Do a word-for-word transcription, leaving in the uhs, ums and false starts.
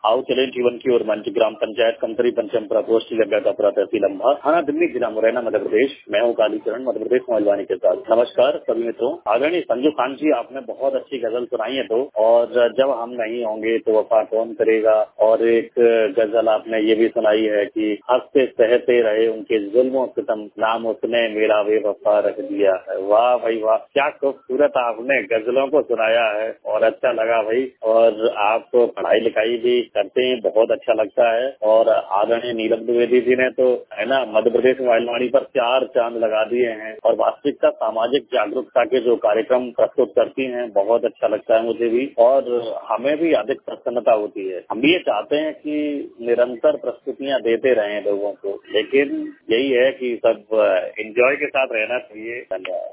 आओ चले जीवन की ओर मंच ग्राम पंचायत कंतरी पंचम प्रकोष्ठ जगह कपरा तहसील अम्बा थाना दिल्ली जिला मुरैना मध्य प्रदेश। मैं हूँ कालीचरण मध्य प्रदेश मोबाइल वाणी के साथ। नमस्कार सभी मित्रों। आदरणीय संजू खान जी, आपने बहुत अच्छी गजल सुनाई है तो, और जब हम नहीं होंगे तो वफा कौन करेगा। और एक गजल आपने ये भी सुनाई है कि हंसते सहते रहे उनके जुल्मों सितम, नाम उसने मेरा बेवफा रख दिया है। वाह भाई वाह, क्या खूबसूरत आपने गजलों को सुनाया है और अच्छा लगा भाई। और आप पढ़ाई लिखाई भी करते हैं, बहुत अच्छा लगता है। और आदरणीय नीलम द्विवेदी जी ने तो है ना मध्य प्रदेश मोबाइल वाणी पर चार चांद लगा दिए हैं। और वास्तविकता सामाजिक जागरूकता के जो कार्यक्रम प्रस्तुत करती हैं, बहुत अच्छा लगता है मुझे भी, और हमें भी अधिक प्रसन्नता होती है। हम भी ये चाहते हैं कि निरंतर प्रस्तुतियां देते रहें लोगों को, लेकिन यही है कि सब एंजॉय के साथ रहना चाहिए। धन्यवाद।